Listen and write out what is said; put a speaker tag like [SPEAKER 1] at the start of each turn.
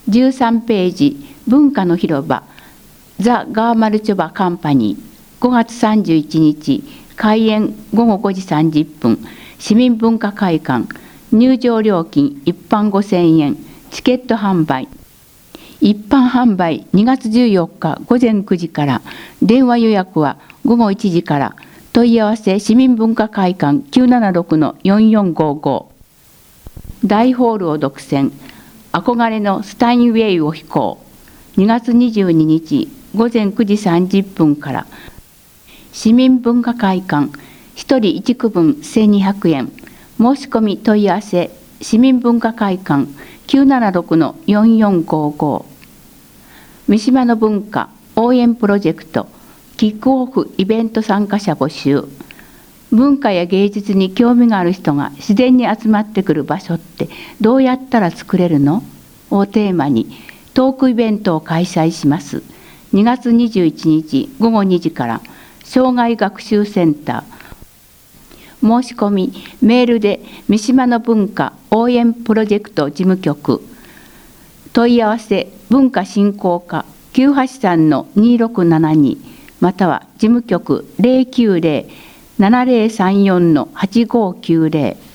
[SPEAKER 1] 13ページ文化の広場ザ・ガーマルチョバカンパニー5月31日開演午後5時30分市民文化会館入場料金一般5000円チケット販売一般販売2月14日午前9時から電話予約は午後1時から問い合わせ市民文化会館 976-4455 大ホールを独占憧れのスタインウェイを飛行2月22日午前9時30分から市民文化会館1人1区分1200円申し込み問い合わせ市民文化会館 976-4455 三島の文化応援プロジェクトキックオフイベント参加者募集文化や芸術に興味がある人が自然に集まってくる場所ってどうやったら作れるのをテーマにトークイベントを開催します。2月21日午後2時から障害学習センター申し込みメールで三島の文化応援プロジェクト事務局問い合わせ文化振興課 983-2672 または事務局 090-7034-8590